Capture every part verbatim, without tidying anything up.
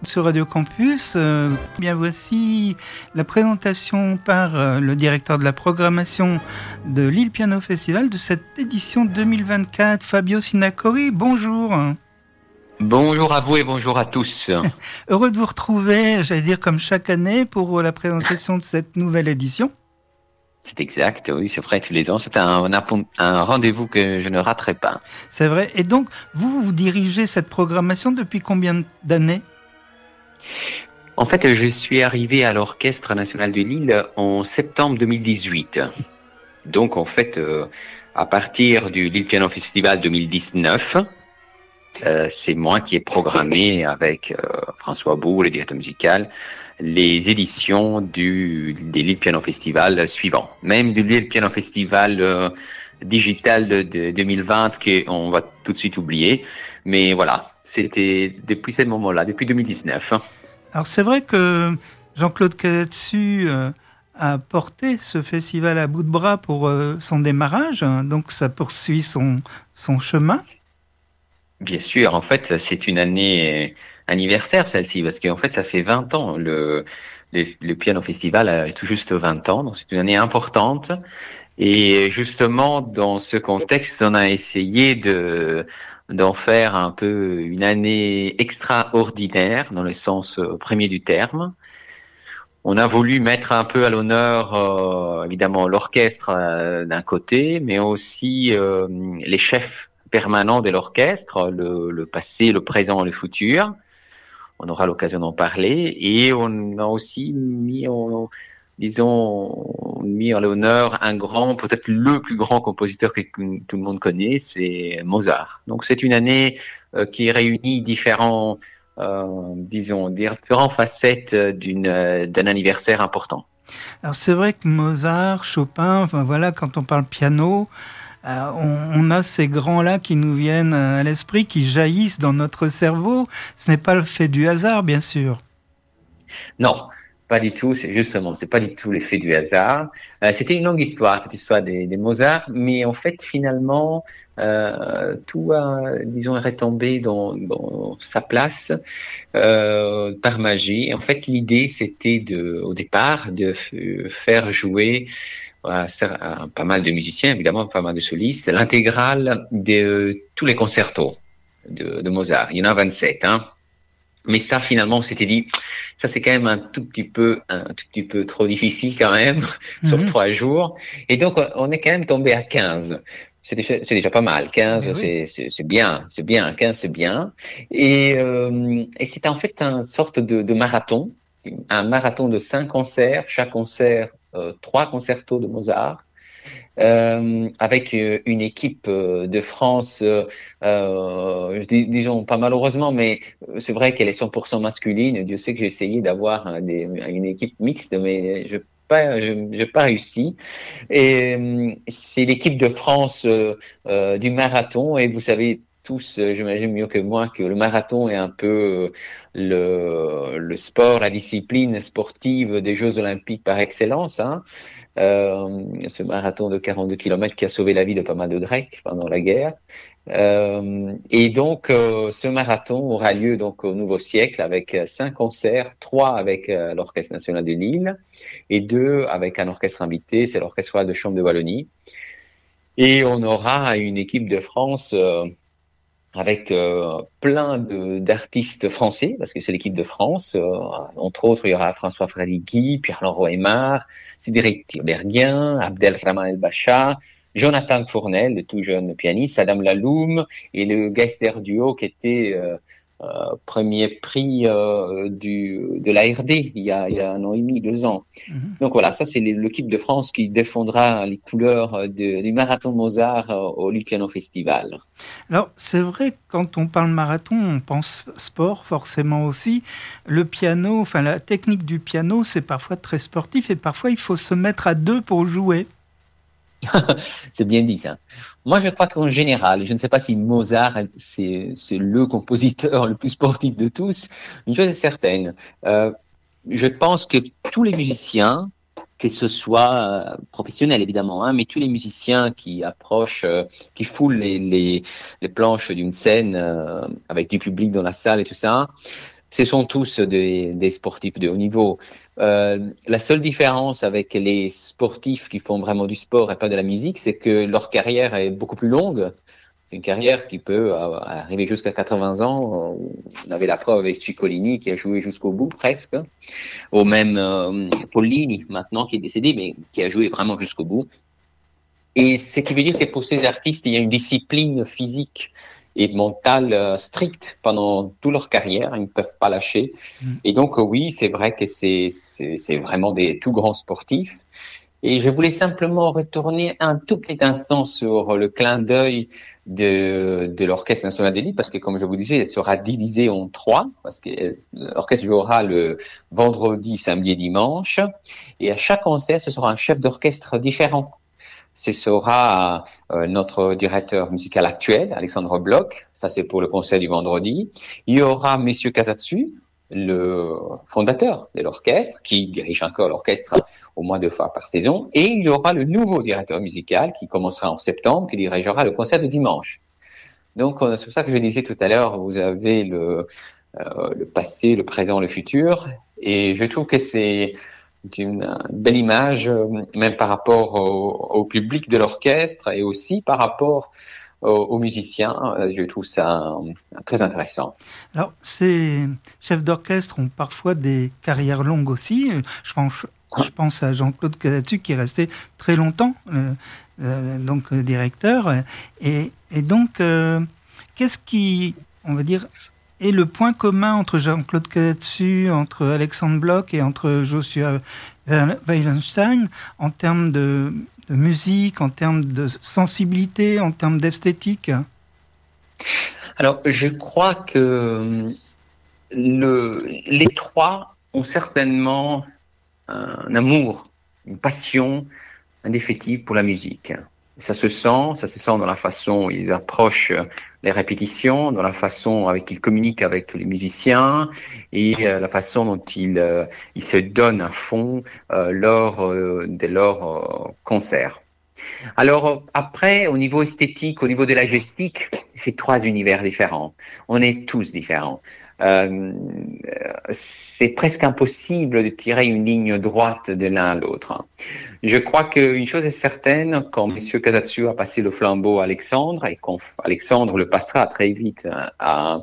sur Radio Campus. Euh, bien voici la présentation par euh, le directeur de la programmation de Lille Piano Festival de cette édition deux mille vingt-quatre, Fabio Sinacori. Bonjour. Bonjour à vous et bonjour à tous. Heureux de vous retrouver, j'allais dire comme chaque année, pour la présentation de cette nouvelle édition. C'est exact, oui, c'est vrai, tous les ans, c'est un, un, un rendez-vous que je ne raterai pas. C'est vrai, et donc, vous, vous dirigez cette programmation depuis combien d'années ? En fait, je suis arrivé à l'Orchestre National de Lille en septembre deux mille dix-huit. Donc, en fait, euh, à partir du Lille Piano Festival deux mille dix-neuf, euh, c'est moi qui ai programmé avec euh, François Bourg, le directeur musical, les éditions du, des Lille Piano Festival suivants. Même du Lille Piano Festival euh, digital de, de deux mille vingt qu'on va tout de suite oublier. Mais voilà, c'était depuis ce moment-là, depuis deux mille dix-neuf. Alors c'est vrai que Jean-Claude Calatsu euh, a porté ce festival à bout de bras pour euh, son démarrage, donc ça poursuit son, son chemin. Bien sûr, en fait, c'est une année anniversaire celle-ci, parce qu'en fait, ça fait vingt ans. Le, le, le Piano Festival a tout juste vingt ans, donc c'est une année importante. Et justement, dans ce contexte, on a essayé de d'en faire un peu une année extraordinaire, dans le sens premier du terme. On a voulu mettre un peu à l'honneur, euh, évidemment, l'orchestre euh, d'un côté, mais aussi euh, les chefs permanent de l'orchestre, le, le passé, le présent, le futur. On aura l'occasion d'en parler. Et on a aussi mis en, disons, mis en l'honneur un grand, peut-être le plus grand compositeur que tout le monde connaît, c'est Mozart. Donc c'est une année euh, qui réunit différents, euh, disons, différentes facettes d'une, euh, d'un anniversaire important. Alors c'est vrai que Mozart, Chopin, enfin voilà, quand on parle piano, Euh, on, on a ces grands-là qui nous viennent à l'esprit, qui jaillissent dans notre cerveau. Ce n'est pas le fait du hasard, bien sûr. Non, pas du tout. C'est justement, c'est pas du tout l'effet du hasard. Euh, c'était une longue histoire, cette histoire des, des Mozart, mais en fait, finalement, euh, tout a, disons, est retombé dans, dans sa place euh, par magie. En fait, l'idée, c'était de, au départ, de f- faire jouer Voilà, pas mal de musiciens, évidemment, pas mal de solistes, l'intégrale de tous les concertos de, de Mozart. Il y en a vingt-sept, hein. Mais ça, finalement, on s'était dit, ça c'est quand même un tout petit peu, un tout petit peu trop difficile quand même, mm-hmm. sur trois jours. Et donc, on est quand même tombé à quinze. C'est déjà, c'est déjà pas mal. quinze, oui. c'est, c'est, c'est bien, c'est bien. quinze, c'est bien. Et, euh, et c'était en fait une sorte de, de marathon, un marathon de cinq concerts, chaque concert Euh, trois concertos de Mozart, euh, avec euh, une équipe euh, de France, euh, euh, dis, disons pas malheureusement, mais c'est vrai qu'elle est cent pour cent masculine. Dieu sait que j'ai essayé d'avoir un, des, une équipe mixte, mais je pas, je n'ai pas réussi. Et euh, c'est l'équipe de France euh, euh, du marathon, et vous savez tous, euh, j'imagine mieux que moi, que le marathon est un peu euh, le, le sport, la discipline sportive des Jeux Olympiques par excellence, hein. Euh, ce marathon de quarante-deux kilomètres qui a sauvé la vie de pas mal de Grecs pendant la guerre. Euh, et donc, euh, ce marathon aura lieu donc au nouveau siècle avec cinq concerts, trois avec euh, l'Orchestre National de Lille et deux avec un orchestre invité, c'est l'Orchestre Royal de Chambre de Wallonie. Et on aura une équipe de France euh, avec euh, plein de, d'artistes français, parce que c'est l'équipe de France. Euh, entre autres, il y aura François Fradiki, Pierre-Laurent Aymar, Cédric Tirberguien, Abdelrahman El-Bacha, Jonathan Fournel, le tout jeune pianiste, Adam Laloum, et le Geister Duo qui était euh, euh, premier prix euh, du, de l'A R D il y, a, il y a un an et demi, deux ans. Mm-hmm. Donc voilà, ça c'est l'équipe de France qui défendra les couleurs de, du marathon Mozart au Lille Piano Festival. Alors c'est vrai, quand on parle marathon, on pense sport forcément aussi. Le piano, enfin la technique du piano, c'est parfois très sportif et parfois il faut se mettre à deux pour jouer. C'est bien dit ça. Moi, je crois qu'en général, je ne sais pas si Mozart, c'est, c'est le compositeur le plus sportif de tous. Une chose est certaine, euh, je pense que tous les musiciens, que ce soit euh, professionnels évidemment, hein, mais tous les musiciens qui approchent, euh, qui foulent les, les, les planches d'une scène euh, avec du public dans la salle et tout ça, Ce sont tous des, des sportifs de haut niveau. Euh, la seule différence avec les sportifs qui font vraiment du sport et pas de la musique, c'est que leur carrière est beaucoup plus longue. C'est une carrière qui peut arriver jusqu'à quatre-vingts ans. On avait la preuve avec Ciccolini qui a joué jusqu'au bout presque, ou même euh, Pollini maintenant qui est décédé, mais qui a joué vraiment jusqu'au bout. Et ce qui veut dire que pour ces artistes, il y a une discipline physique et mentale euh, stricte pendant toute leur carrière. Ils ne peuvent pas lâcher. Mmh. Et donc, euh, oui, c'est vrai que c'est, c'est, c'est vraiment des tout grands sportifs. Et je voulais simplement retourner un tout petit instant sur le clin d'œil de, de l'Orchestre national d'élite, parce que, comme je vous disais, elle sera divisée en trois, parce que l'orchestre jouera le vendredi, samedi et dimanche. Et à chaque concert, ce sera un chef d'orchestre différent. Ce sera euh, notre directeur musical actuel, Alexandre Bloch. Ça, c'est pour le concert du vendredi. Il y aura Monsieur Casatsu, le fondateur de l'orchestre, qui dirige encore l'orchestre au moins deux fois par saison. Et il y aura le nouveau directeur musical qui commencera en septembre, qui dirigera le concert de dimanche. Donc, c'est pour ça que je disais tout à l'heure, vous avez le, euh, le passé, le présent, le futur. Et je trouve que c'est une belle image, même par rapport au, au public de l'orchestre et aussi par rapport aux, aux musiciens. Je trouve ça très intéressant. Alors, ces chefs d'orchestre ont parfois des carrières longues aussi. Je pense, je pense à Jean-Claude Casatsu qui est resté très longtemps euh, euh, donc euh, directeur. Et, et donc, euh, qu'est-ce qui, on va dire, est le point commun entre Jean-Claude Casatsu, entre Alexandre Bloch et entre Joshua Weilenstein en termes de, de musique, en termes de sensibilité, en termes d'esthétique? Alors, je crois que le, les trois ont certainement un amour, une passion indéfectible pour la musique. Ça se sent, ça se sent dans la façon où ils approchent les répétitions, dans la façon avec ils communiquent avec les musiciens et euh, la façon dont ils, euh, ils se donnent à fond euh, lors euh, de leurs euh, concerts. Alors après, au niveau esthétique, au niveau de la gestique, c'est trois univers différents. On est tous différents. Euh, c'est presque impossible de tirer une ligne droite de l'un à l'autre. Je crois qu'une chose est certaine, quand M. Casatsu a passé le flambeau à Alexandre, et quand Alexandre le passera très vite à,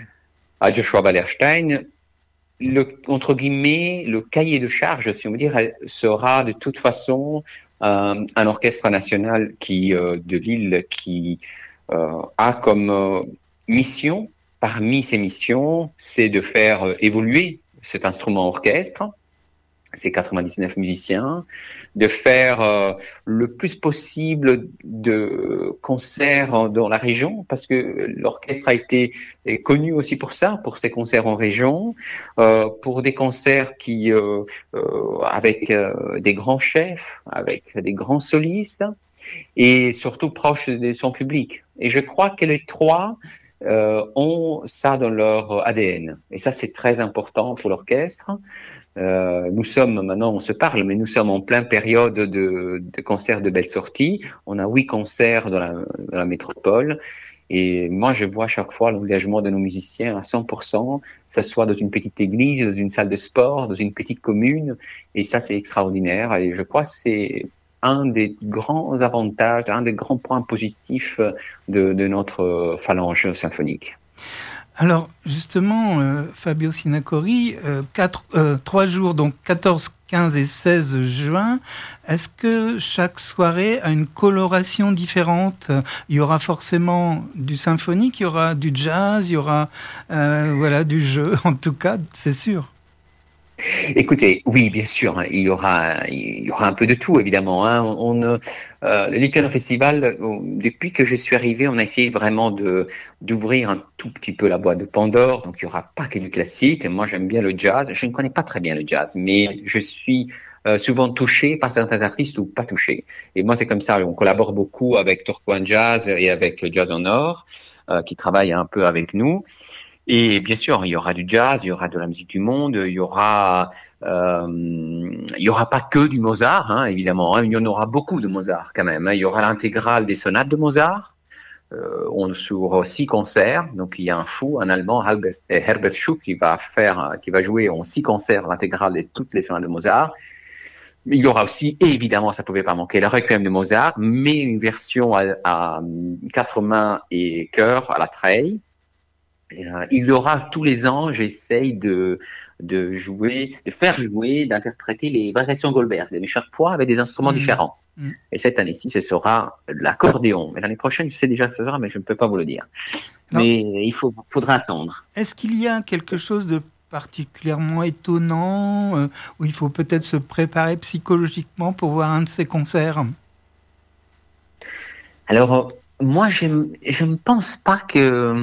à Joshua Weilenstein, le, entre guillemets, le cahier de charge, si on veut dire, sera de toute façon euh, un orchestre national qui, euh, de Lille qui euh, a comme euh, mission, parmi ces missions, c'est de faire euh, évoluer cet instrument orchestre, ces quatre-vingt-dix-neuf musiciens, de faire euh, le plus possible de concerts dans la région, parce que l'orchestre a été connu aussi pour ça, pour ses concerts en région, euh, pour des concerts qui, euh, euh, avec euh, des grands chefs, avec des grands solistes, et surtout proches de son public. Et je crois que les trois euh, ont ça dans leur A D N. Et ça, c'est très important pour l'orchestre. Euh, nous sommes, maintenant on se parle, mais nous sommes en pleine période de, de concerts de belles sorties. On a huit concerts dans la, dans la métropole. Et moi, je vois chaque fois l'engagement de nos musiciens à cent pour cent, que ce soit dans une petite église, dans une salle de sport, dans une petite commune. Et ça, c'est extraordinaire. Et je crois que c'est un des grands avantages, un des grands points positifs de, de notre phalange symphonique. Alors, justement, euh, Fabio Sinacori, euh, quatre, euh, trois jours, donc quatorze, quinze et seize juin, est-ce que chaque soirée a une coloration différente? Il y aura forcément du symphonique, il y aura du jazz, il y aura euh, voilà, du jeu, en tout cas, c'est sûr. Écoutez, oui, bien sûr, il y aura, il y aura un peu de tout, évidemment. Hein. On, euh, le Lille Piano Festival, depuis que je suis arrivé, on a essayé vraiment de d'ouvrir un tout petit peu la boîte de Pandore. Donc, il y aura pas que du classique. Moi, j'aime bien le jazz. Je ne connais pas très bien le jazz, mais je suis euh, souvent touché par certains artistes ou pas touché. Et moi, c'est comme ça. On collabore beaucoup avec Turquoise Jazz et avec Jazz en Or, euh, qui travaillent un peu avec nous. Et bien sûr, il y aura du jazz, il y aura de la musique du monde, il y aura, euh, il y aura pas que du Mozart, hein, évidemment. Hein, il y en aura beaucoup de Mozart quand même. Hein. Il y aura l'intégrale des sonates de Mozart, euh, on sur six concerts. Donc il y a un fou, un Allemand, Herbert, Herbert Schuck, qui va faire, qui va jouer en six concerts l'intégrale de toutes les sonates de Mozart. Il y aura aussi, et évidemment, ça pouvait pas manquer, le Requiem de Mozart, mais une version à, à quatre mains et chœur à la treille. Et, euh, il y aura tous les ans, j'essaye de de jouer, de faire jouer, d'interpréter les variations Goldberg, mais chaque fois avec des instruments mmh. différents. Mmh. Et cette année-ci, ce sera l'accordéon. Mais l'année prochaine, je sais déjà que ce sera, mais je ne peux pas vous le dire. Non. Mais il faut, faudra attendre. Est-ce qu'il y a quelque chose de particulièrement étonnant, euh, où il faut peut-être se préparer psychologiquement pour voir un de ces concerts? Alors, moi, je ne pense pas que...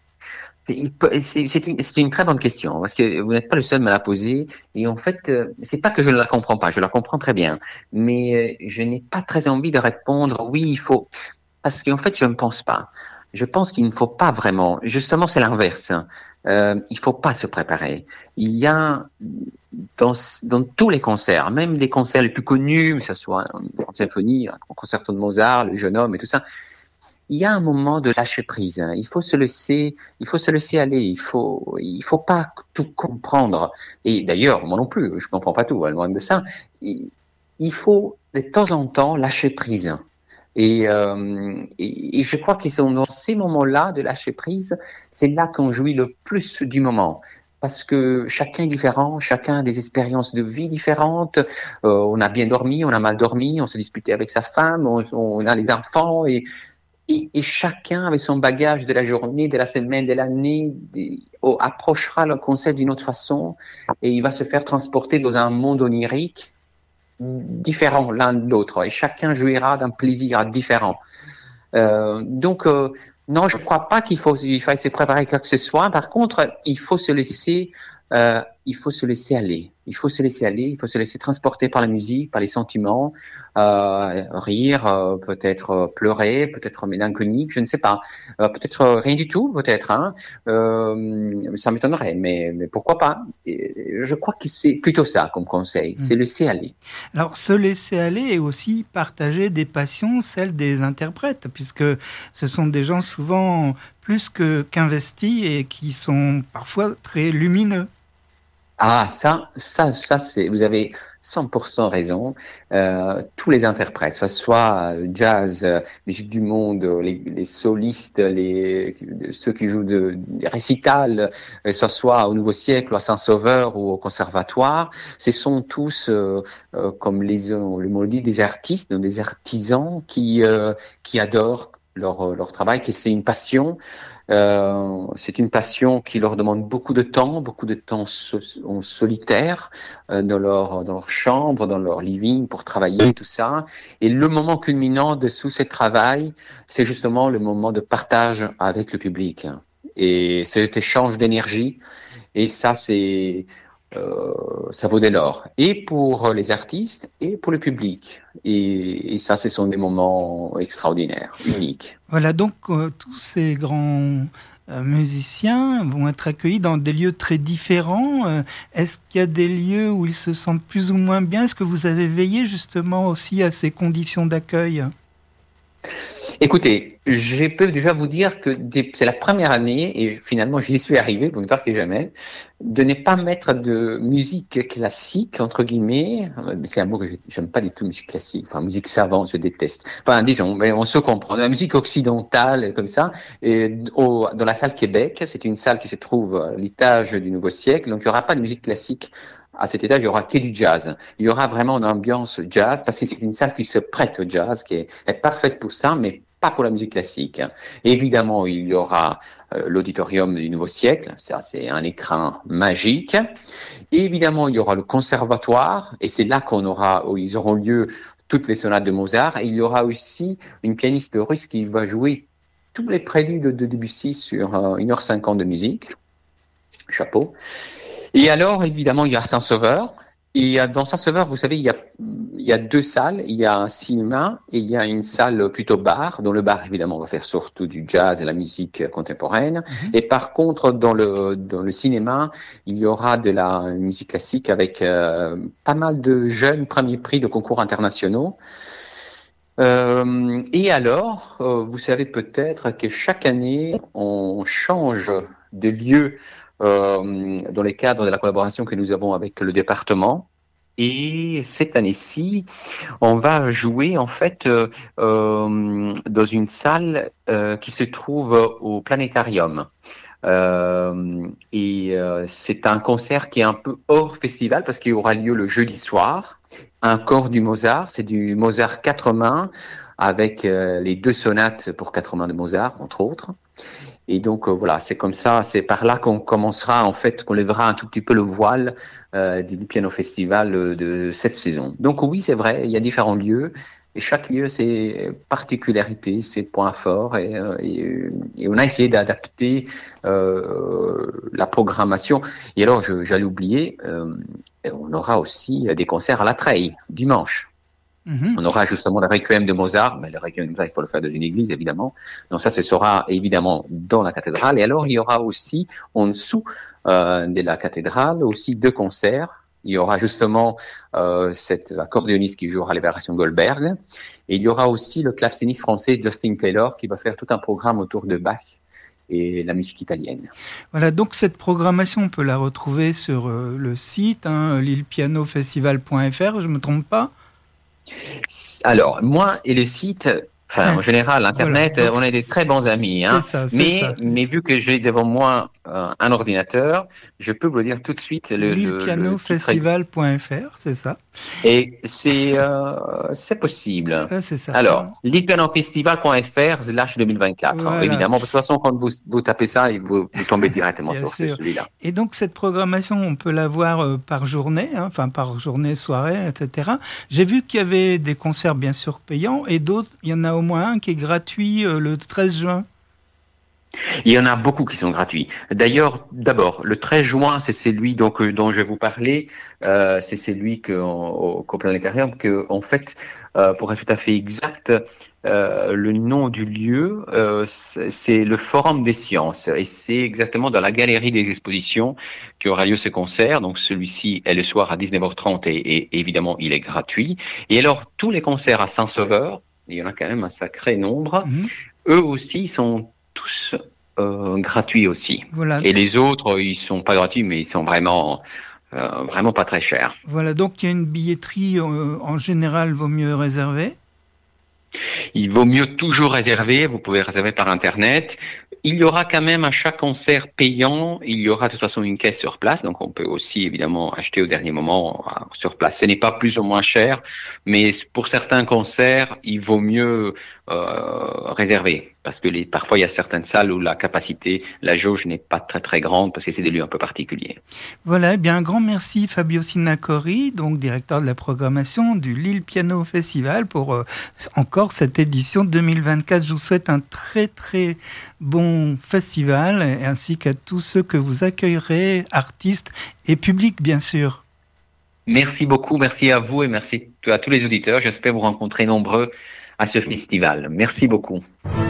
C'est, c'est, une, c'est une très bonne question, parce que vous n'êtes pas le seul à me la poser. Et en fait, c'est pas que je ne la comprends pas, je la comprends très bien. Mais je n'ai pas très envie de répondre, oui, il faut... Parce qu'en fait, je ne pense pas. Je pense qu'il ne faut pas vraiment... Justement, c'est l'inverse. Euh, il faut pas se préparer. Il y a dans, dans tous les concerts, même des concerts les plus connus, que ce soit une grande symphonie, un concerto de Mozart, le jeune homme et tout ça, il y a un moment de lâcher prise. Il faut se laisser, il faut se laisser aller. Il faut, il faut pas tout comprendre. Et d'ailleurs, moi non plus, je comprends pas tout, loin de ça. Il, il faut de temps en temps lâcher prise. Et, euh, et, et je crois que c'est dans ces moments-là de lâcher prise, c'est là qu'on jouit le plus du moment. Parce que chacun est différent, chacun a des expériences de vie différentes. Euh, on a bien dormi, on a mal dormi, on se disputait avec sa femme, on, on a les enfants et, et, et chacun avec son bagage de la journée, de la semaine, de l'année, des, oh, approchera le concept d'une autre façon et il va se faire transporter dans un monde onirique différents l'un de l'autre et chacun jouira d'un plaisir différent. Euh, donc euh, non, je ne crois pas qu'il faut il faille se préparer quoi que ce soit. Par contre, il faut se laisser euh, il faut se laisser aller. Il faut se laisser aller. Il faut se laisser transporter par la musique, par les sentiments, euh, rire, euh, peut-être euh, pleurer, peut-être mélancolique, je ne sais pas. Euh, peut-être euh, rien du tout, peut-être. Hein. Euh, ça m'étonnerait, mais, mais pourquoi pas. Et je crois que c'est plutôt ça comme conseil, c'est laisser aller. Alors, se laisser aller et aussi partager des passions, celles des interprètes, puisque ce sont des gens souvent plus que, qu'investis et qui sont parfois très lumineux. Ah, ça, ça, ça, c'est, vous avez cent pour cent raison. Euh, tous les interprètes, que ce soit jazz, musique du monde, les, les solistes, les, ceux qui jouent de, des récitals, que ce soit au Nouveau Siècle, à Saint-Sauveur ou au Conservatoire, ce sont tous, euh, euh, comme les, le mot dit, des artistes, des artisans qui, euh, qui adorent leur, leur travail, que c'est une passion. Euh, c'est une passion qui leur demande beaucoup de temps, beaucoup de temps so- en solitaire, euh, dans leur dans leur chambre, dans leur living pour travailler tout ça. Et le moment culminant de tout ce travail, c'est justement le moment de partage avec le public. Et cet échange d'énergie. Et ça, c'est euh, ça vaut de l'or. Et pour les artistes et pour le public. Et, et ça, ce sont des moments extraordinaires, uniques. Voilà, donc euh, tous ces grands euh, musiciens vont être accueillis dans des lieux très différents. Euh, est-ce qu'il y a des lieux où ils se sentent plus ou moins bien? Est-ce que vous avez veillé justement aussi à ces conditions d'accueil? Écoutez, je peux déjà vous dire que c'est la première année, et finalement j'y suis arrivé, pour ne dire que jamais, de ne pas mettre de musique classique, entre guillemets. C'est un mot que j'aime pas du tout, musique classique. Enfin, musique savante, je déteste. Enfin, disons, mais on se comprend. La musique occidentale, comme ça, et au, dans la salle Québec, c'est une salle qui se trouve à l'étage du Nouveau Siècle, donc il n'y aura pas de musique classique. À cet étage, il y aura que du jazz. Il y aura vraiment une ambiance jazz, parce que c'est une salle qui se prête au jazz, qui est, est parfaite pour ça, mais pas pour la musique classique. Et évidemment, il y aura euh, l'auditorium du Nouveau Siècle, ça c'est un écran magique. Et évidemment, il y aura le conservatoire, et c'est là qu'on aura, où ils auront lieu toutes les sonates de Mozart. Et il y aura aussi une pianiste russe qui va jouer tous les préludes de Debussy sur euh, une heure cinquante de musique. Chapeau. Et alors, évidemment, il y a Saint-Sauveur. Et dans Saint-Sauveur, vous savez, il y a, il y a deux salles. Il y a un cinéma et il y a une salle plutôt bar. Dans le bar, évidemment, on va faire surtout du jazz et de la musique contemporaine. Mm-hmm. Et par contre, dans le, dans le cinéma, il y aura de la musique classique avec euh, pas mal de jeunes premiers prix de concours internationaux. Euh, et alors, euh, vous savez peut-être que chaque année, on change de lieu euh, dans le cadre de la collaboration que nous avons avec le département. Et cette année-ci, on va jouer en fait euh, euh, dans une salle euh, qui se trouve au Planétarium. Euh, et euh, c'est un concert qui est un peu hors festival parce qu'il aura lieu le jeudi soir. Un chor du Mozart, c'est du Mozart quatre mains avec euh, les deux sonates pour quatre mains de Mozart, entre autres. Et donc euh, voilà, c'est comme ça, c'est par là qu'on commencera en fait, qu'on lèvera un tout petit peu le voile euh, du Piano Festival euh, de cette saison. Donc oui, c'est vrai, il y a différents lieux et chaque lieu ses particularités, ses points forts et, euh, et, et on a essayé d'adapter euh, la programmation. Et alors, je, j'allais oublier, euh, on aura aussi des concerts à la Treille dimanche. Mmh. On aura justement le Requiem de Mozart, mais le Requiem de Mozart, il faut le faire dans une église, évidemment. Donc ça, ce sera évidemment dans la cathédrale. Et alors, il y aura aussi, en dessous euh, de la cathédrale, aussi deux concerts. Il y aura justement euh, cet accordéoniste qui jouera les variations Goldberg. Et il y aura aussi le claveciniste français Justin Taylor qui va faire tout un programme autour de Bach et la musique italienne. Voilà, donc cette programmation, on peut la retrouver sur euh, le site, hein, lille piano festival point f r, je ne me trompe pas? Alors, moi et le site, enfin, en général, Internet, voilà. On est des très bons amis. Hein. C'est ça, c'est mais, ça. mais vu que j'ai devant moi euh, un ordinateur, je peux vous le dire tout de suite. Le, lille piano festival point f r, c'est ça. Et c'est, euh, c'est possible. Ah, c'est ça. Alors, lille piano festival point f r slash deux mille vingt-quatre, voilà. Évidemment. De toute façon, quand vous, vous tapez ça, vous, vous tombez directement sur sûr. celui-là. Et donc, cette programmation, on peut la voir euh, par journée, hein, enfin, par journée, soirée, et cetera. J'ai vu qu'il y avait des concerts, bien sûr, payants, et d'autres, il y en a au moins un qui est gratuit euh, le treize juin. Il y en a beaucoup qui sont gratuits. D'ailleurs, d'abord, le treize juin, c'est celui donc, euh, dont je vais vous parler. Euh, c'est celui que, au, au Planétarium, que, en fait, euh, pour être tout à fait exact, euh, le nom du lieu, euh, c'est le Forum des Sciences. Et c'est exactement dans la galerie des expositions qu'aura lieu ce concert. Donc, celui-ci est le soir à dix-neuf heures trente et, et évidemment, il est gratuit. Et alors, tous les concerts à Saint-Sauveur, il y en a quand même un sacré nombre, mmh. eux aussi sont tous euh, gratuits aussi. Voilà. Et les autres, ils sont pas gratuits, mais ils sont vraiment, euh, vraiment pas très chers. Voilà, donc il y a une billetterie, euh, en général, vaut mieux réserver. Il vaut mieux toujours réserver, vous pouvez réserver par Internet. Il y aura quand même à chaque concert payant, il y aura de toute façon une caisse sur place, donc on peut aussi évidemment acheter au dernier moment sur place. Ce n'est pas plus ou moins cher, mais pour certains concerts, il vaut mieux euh, réserver, parce que les, parfois il y a certaines salles où la capacité, la jauge n'est pas très très grande, parce que c'est des lieux un peu particuliers. Voilà, eh bien un grand merci Fabio Sinnacori, donc directeur de la programmation du Lille Piano Festival, pour euh, encore cette édition deux mille vingt-quatre. Je vous souhaite un très très bon festival, ainsi qu'à tous ceux que vous accueillerez, artistes et publics bien sûr. Merci beaucoup, merci à vous et merci à tous les auditeurs. J'espère vous rencontrer nombreux à ce festival. Merci beaucoup.